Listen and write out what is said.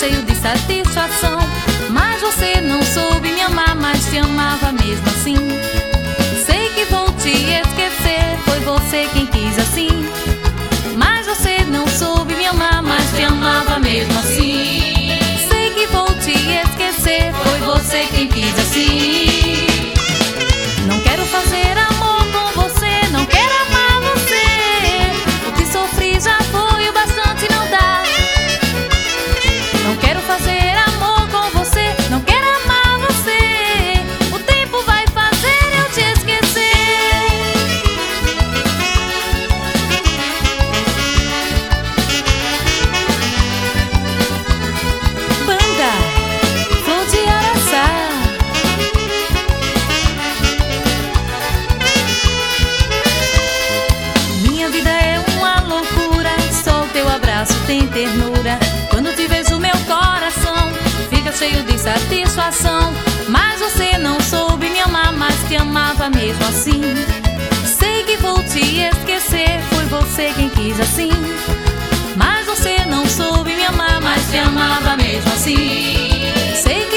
cheio de satisfação. Mas você não soube me amar, mas te amava mesmo assim. Sei que vou te esquecer, foi você quem quis assim. Mas você não soube me amar, mas te amava mesmo assim. Sei que vou te esquecer, foi você quem quis assim. Não quero fazer amor com você, não quero amar você. O que sofri já foi o bastante, não dá. Não quero fazer amor com você, não quero amar você. O tempo vai fazer eu te esquecer. Banda Flor de Araçá. Minha vida é uma loucura, só o teu abraço tem ternura. Quando te vejo meu coração fica cheio de satisfação. Mas você não soube me amar, mas te amava mesmo assim. Sei que vou te esquecer, foi você quem quis assim. Mas você não soube me amar, mas te amava mesmo assim. Sei